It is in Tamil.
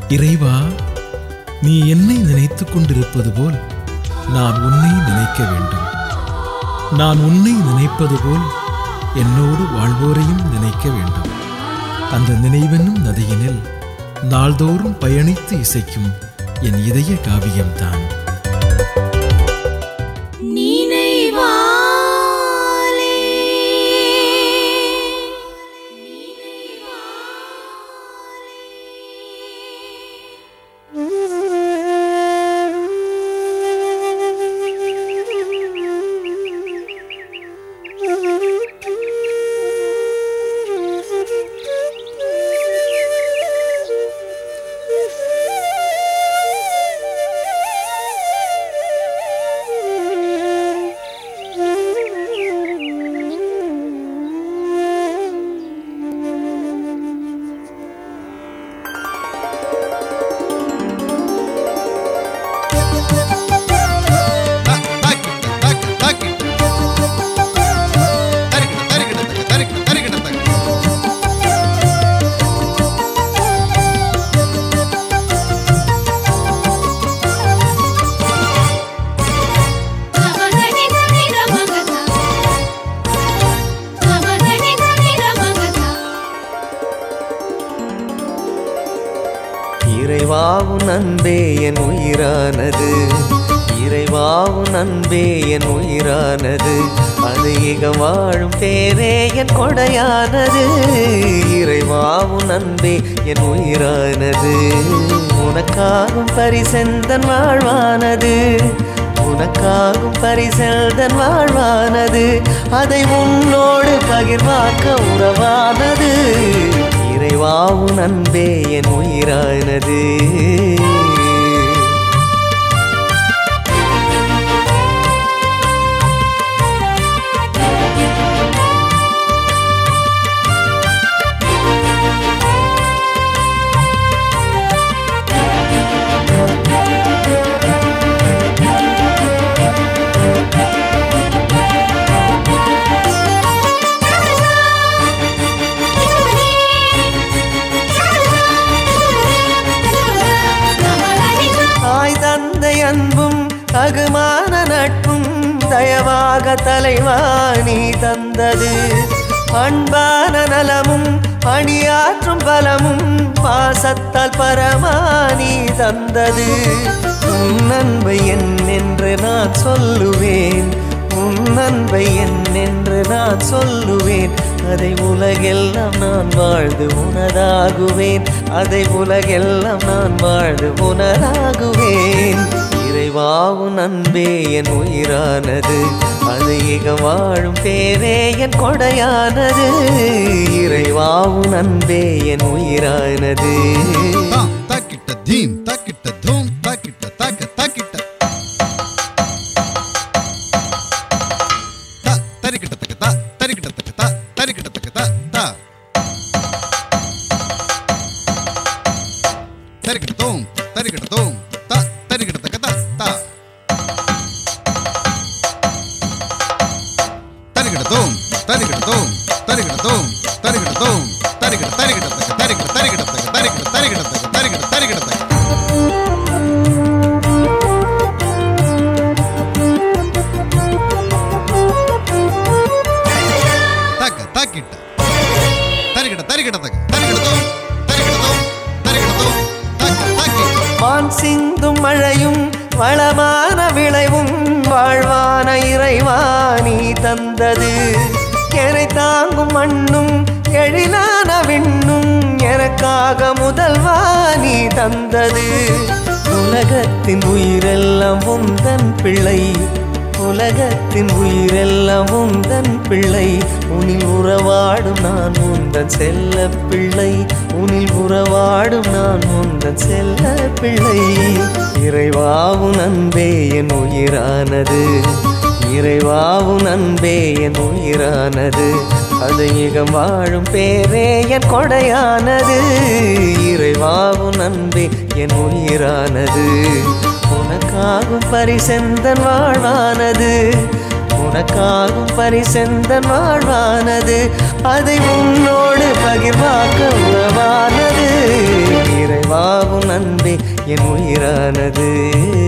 இறைவா, நீ என்னை நினைத்துக் கொண்டிருப்பது போல் நான் உன்னை நினைக்க வேண்டும். நான் உன்னை நினைப்பது போல் என்னோடு வாழ்வோரையும் நினைக்க வேண்டும். அந்த நினைவென்னும் நதியினில் நாள்தோறும் பயணித்து இசைக்கும் என் இதய காவியம்தான். இறைவாவும் அன்பே என் உயிரானது, இறைவாவும் அன்பே என் உயிரானது, அது இக வாழும் பேரே என் கொடையானது. இறைவாவும் அன்பே என் உயிரானது, உனக்காகும் பரிசெந்தன் வாழ்வானது, உனக்காகும் பரிசெல்தன் வாழ்வானது, அதை உன்னோடு பகிர்வாக்க உறவானது. இறைவாவும் அன்பே என் உயிரானது. அன்பும் தகுமான நட்பும் தயவாக தலைவா நீ தந்தது, அன்பான நலமும் அணியாற்றும் பலமும் பாசத்தால் பரமா நீ தந்தது. உன் அன்பை என் என்று நான் சொல்லுவேன், உன் அன்பை என் என்று நான் சொல்லுவேன், அதை உலகெல்லாம் நான் வாழ்ந்து உனதாகுவேன், அதை உலகெல்லாம் நான் வாழ்ந்து உனதாகுவேன். இறைவாவும் அன்பே என் உயிரானது, அது இக வாழும் பேரே என் கொடையானது. இறைவாவும் அன்பே என் உயிரானது. தாக்கிட்ட தீம் தாக்கிட்ட தூம் தாக்கிட்ட தாக்க தாக்கிட்ட தரிக்கிட்ட தக்க தா தரிக்கிட்ட தக்க தா தரிக்கிட்ட தக்க தா தா தரிக்கிட்ட தூம் தரிக்கிட்ட தூம் தா தரிக்கிட்ட தக்க தா தா தரிக்கிட்ட தூம் தரிக்கிட்ட தூம் தரிக்கிட்ட தூம் தரிக்கிட்ட தூம் தரிக்கிட்ட தரிக்கிட்ட தக்க தரிக்கிட்ட தரிக்கிட்ட தக்க தரிக்கிட்ட தரிக்கிட்ட தக்க தரிக்கிட்ட தரிக்கிட்ட தக்க வான் சிந்தும் மழையும் வளமான விளைவும் வாழ்வான இறைவா நீ தந்தது, என்னை தாங்கும் மண்ணும் எழிலான விண்ணும் எனக்காக முதல்வா நீ தந்தது. உலகத்தின் உயிரெல்லாம் உந்தன் பிள்ளை, உலகத்தின் உயிரெல்லாம் உந்தன் பிள்ளை, உனில் உறவாடும் நான் உந்தன் செல்ல பிள்ளை, உனில் உறவாடும் நான் உந்தன் செல்ல பிள்ளை. இறைவாவும் அன்பே என் உயிரானது, இறைவாவும் அன்பே என் உயிரானது, அது இக வாழும் பேரே என் கொடையானது. இறைவாவும் அன்பே என் உயிரானது, உனக்காகும் பரிசெந்தன் வாழ்வானது, உனக்காகும் பரிசெந்தன் வாழ்வானது, அதை உன்னோடு பகிர்வாக்க உறவானது. இறைவாவும் என் உயிரானது